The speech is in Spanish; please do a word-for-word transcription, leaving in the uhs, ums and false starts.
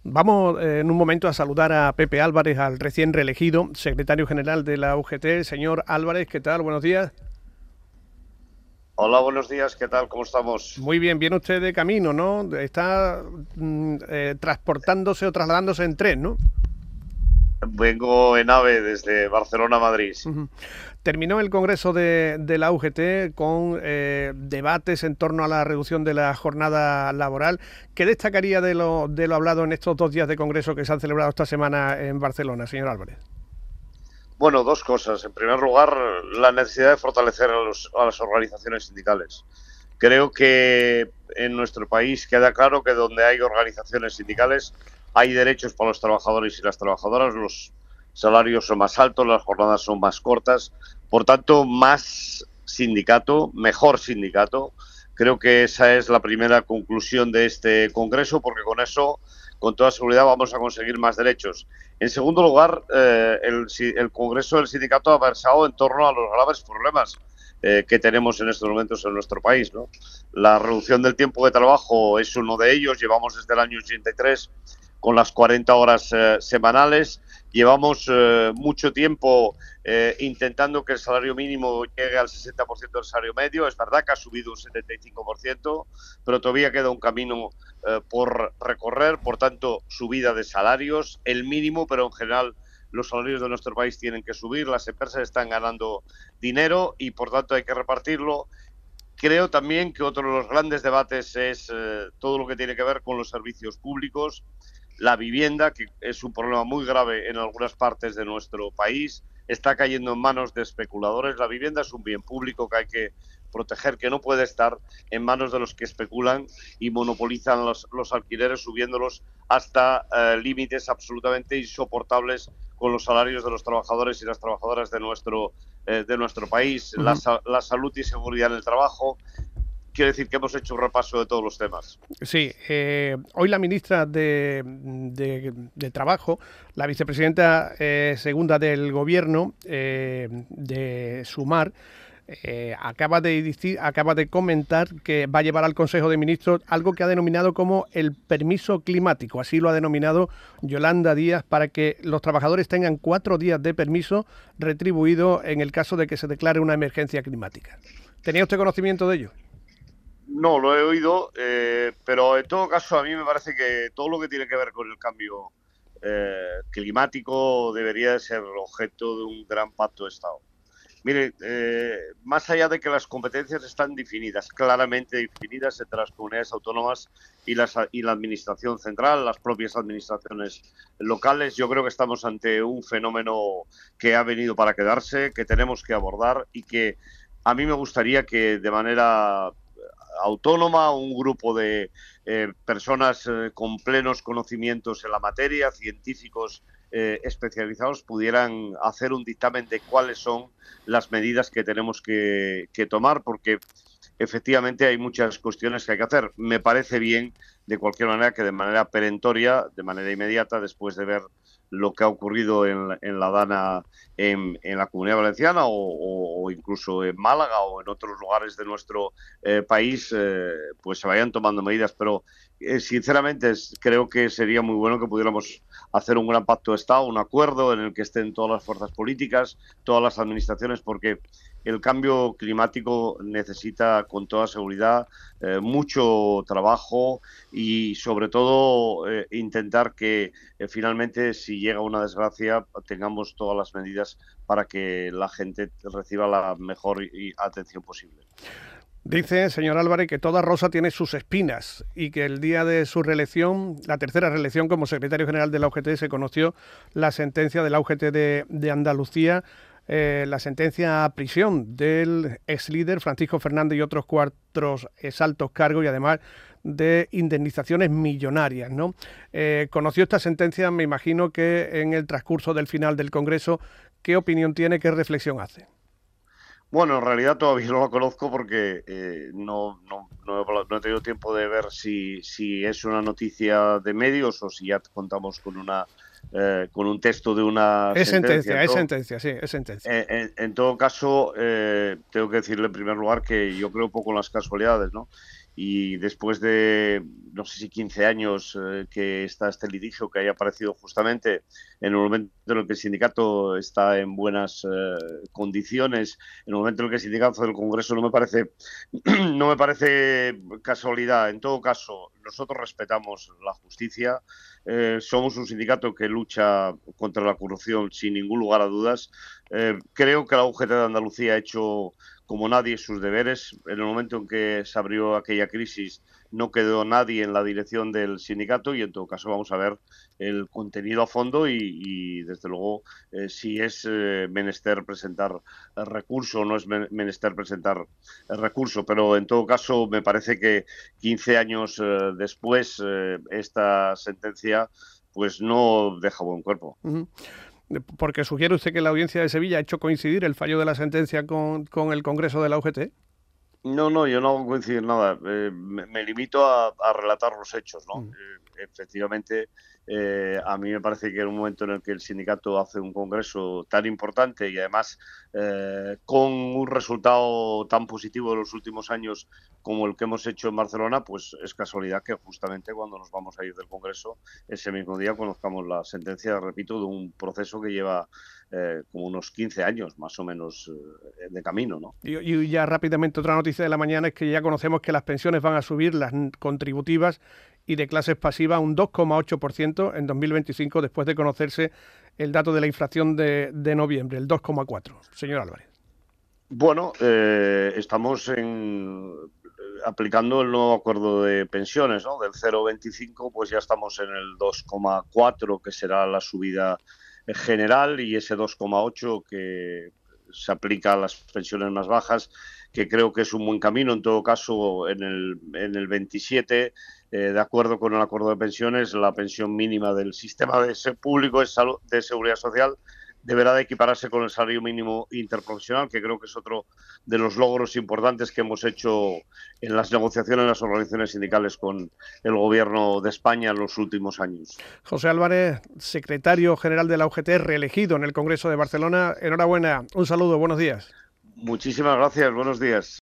Vamos eh, en un momento a saludar a Pepe Álvarez, al recién reelegido secretario general de la U G T. Señor Álvarez, ¿qué tal? Buenos días. Hola, buenos días, ¿qué tal? ¿Cómo estamos? Muy bien, viene usted de camino, ¿no? Está mm, eh, transportándose o trasladándose en tren, ¿no? Vengo en AVE desde Barcelona a Madrid. Uh-huh. Terminó el Congreso de, de la U G T con eh, debates en torno a la reducción de la jornada laboral. ¿Qué destacaría de lo, de lo hablado en estos dos días de Congreso que se han celebrado esta semana en Barcelona, señor Álvarez? Bueno, dos cosas. En primer lugar, la necesidad de fortalecer a, los, a las organizaciones sindicales. Creo que en nuestro país queda claro que donde hay organizaciones sindicales hay derechos para los trabajadores y las trabajadoras, los salarios son más altos, las jornadas son más cortas, por tanto, más sindicato, mejor sindicato. Creo que esa es la primera conclusión de este Congreso, porque con eso, con toda seguridad, vamos a conseguir más derechos. En segundo lugar, eh, el, el Congreso del Sindicato ha versado en torno a los graves problemas eh, que tenemos en estos momentos en nuestro país, ¿no? La reducción del tiempo de trabajo es uno de ellos. Llevamos desde el año ochenta y tres con las cuarenta horas eh, semanales. Llevamos eh, mucho tiempo eh, intentando que el salario mínimo llegue al sesenta por ciento del salario medio. Es verdad que ha subido un setenta y cinco por ciento, pero todavía queda un camino eh, por recorrer. Por tanto, subida de salarios, el mínimo, pero en general los salarios de nuestro país tienen que subir. Las empresas están ganando dinero y, por tanto, hay que repartirlo. Creo también que otro de los grandes debates es eh, todo lo que tiene que ver con los servicios públicos, la vivienda, que es un problema muy grave en algunas partes de nuestro país, está cayendo en manos de especuladores. La vivienda es un bien público que hay que proteger, que no puede estar en manos de los que especulan y monopolizan los, los alquileres, subiéndolos hasta eh, límites absolutamente insoportables con los salarios de los trabajadores y las trabajadoras de nuestro, eh, de nuestro país. Uh-huh. La, la salud y seguridad en el trabajo. Quiero decir que hemos hecho un repaso de todos los temas. Sí, eh, hoy la ministra de, de, de Trabajo, la vicepresidenta eh, segunda del Gobierno eh, de Sumar, eh, acaba, de, acaba de comentar que va a llevar al Consejo de Ministros algo que ha denominado como el permiso climático. Así lo ha denominado Yolanda Díaz, para que los trabajadores tengan cuatro días de permiso retribuido en el caso de que se declare una emergencia climática. ¿Tenía usted conocimiento de ello? No, lo he oído, eh, pero en todo caso a mí me parece que todo lo que tiene que ver con el cambio eh, climático debería de ser objeto de un gran pacto de Estado. Mire, eh, más allá de que las competencias están definidas, claramente definidas entre las comunidades autónomas y, las, y la administración central, las propias administraciones locales, yo creo que estamos ante un fenómeno que ha venido para quedarse, que tenemos que abordar y que a mí me gustaría que de manera autónoma, un grupo de eh, personas eh, con plenos conocimientos en la materia, científicos eh, especializados, pudieran hacer un dictamen de cuáles son las medidas que tenemos que, que tomar, porque efectivamente hay muchas cuestiones que hay que hacer. Me parece bien, de cualquier manera, que de manera perentoria, de manera inmediata, después de ver lo que ha ocurrido en, en la Dana, en, en la Comunidad Valenciana o, o, o incluso en Málaga o en otros lugares de nuestro eh, país, eh, pues se vayan tomando medidas. Pero eh, sinceramente es, creo que sería muy bueno que pudiéramos hacer un gran pacto de Estado, un acuerdo en el que estén todas las fuerzas políticas, todas las administraciones, porque el cambio climático necesita con toda seguridad eh, mucho trabajo y sobre todo eh, intentar que eh, finalmente, si llega una desgracia, tengamos todas las medidas para que la gente reciba la mejor y, y atención posible. Dice, señor Álvarez, que toda rosa tiene sus espinas y que el día de su reelección, la tercera reelección como secretario general de la U G T, se conoció la sentencia de la U G T de, de Andalucía, eh, la sentencia a prisión del ex líder Francisco Fernández y otros cuatro altos cargos, y además de indemnizaciones millonarias, ¿no? Eh, conoció esta sentencia, me imagino que en el transcurso del final del Congreso. ¿Qué opinión tiene, qué reflexión hace? Bueno, en realidad todavía no la conozco porque eh, no, no, no, he, no he tenido tiempo de ver si, si es una noticia de medios o si ya contamos con una eh, con un texto de una es sentencia. sentencia. Es Entonces, sentencia, sí, es sentencia. en, en, en todo caso, eh, tengo que decirle en primer lugar que yo creo poco en las casualidades, ¿no? y después de, no sé si quince años eh, que está este litigio, que haya aparecido justamente en el momento en el que el sindicato está en buenas eh, condiciones, en el momento en el que el sindicato del Congreso, no me parece, no me parece casualidad. En todo caso, nosotros respetamos la justicia, eh, somos un sindicato que lucha contra la corrupción sin ningún lugar a dudas. Eh, creo que la U G T de Andalucía ha hecho como nadie sus deberes. En el momento en que se abrió aquella crisis no quedó nadie en la dirección del sindicato y en todo caso vamos a ver el contenido a fondo y, y desde luego eh, si es eh, menester presentar el recurso o no es menester presentar el recurso, pero en todo caso me parece que quince años eh, después eh, esta sentencia pues no deja buen cuerpo. Uh-huh. Porque sugiere usted que la Audiencia de Sevilla ha hecho coincidir el fallo de la sentencia con, con el Congreso de la U G T. No, no, yo no hago coincidir nada. Eh, me, me limito a, a relatar los hechos, ¿no? Mm. Eh, efectivamente, eh, a mí me parece que en un momento en el que el sindicato hace un congreso tan importante y además eh, con un resultado tan positivo de los últimos años como el que hemos hecho en Barcelona, pues es casualidad que justamente cuando nos vamos a ir del congreso, ese mismo día conozcamos la sentencia, repito, de un proceso que lleva eh, como unos quince años más o menos eh, de camino, ¿no? Y, y ya rápidamente otra noticia de la mañana es que ya conocemos que las pensiones van a subir, las contributivas y de clases pasivas, un dos coma ocho por ciento en dos mil veinticinco, después de conocerse el dato de la inflación de, de noviembre, el dos coma cuatro por ciento. Señor Álvarez. Bueno, eh, estamos en, aplicando el nuevo acuerdo de pensiones, ¿no? Del cero coma veinticinco, pues ya estamos en el dos coma cuatro, que será la subida general, y ese dos coma ocho que se aplica a las pensiones más bajas, que creo que es un buen camino. En todo caso, en el, en el veintisiete, eh, de acuerdo con el acuerdo de pensiones, la pensión mínima del sistema de público de, salud, de seguridad social deberá de equipararse con el salario mínimo interprofesional, que creo que es otro de los logros importantes que hemos hecho en las negociaciones en las organizaciones sindicales con el Gobierno de España en los últimos años. José Álvarez, secretario general de la U G T, reelegido en el Congreso de Barcelona. Enhorabuena, un saludo, buenos días. Muchísimas gracias, buenos días.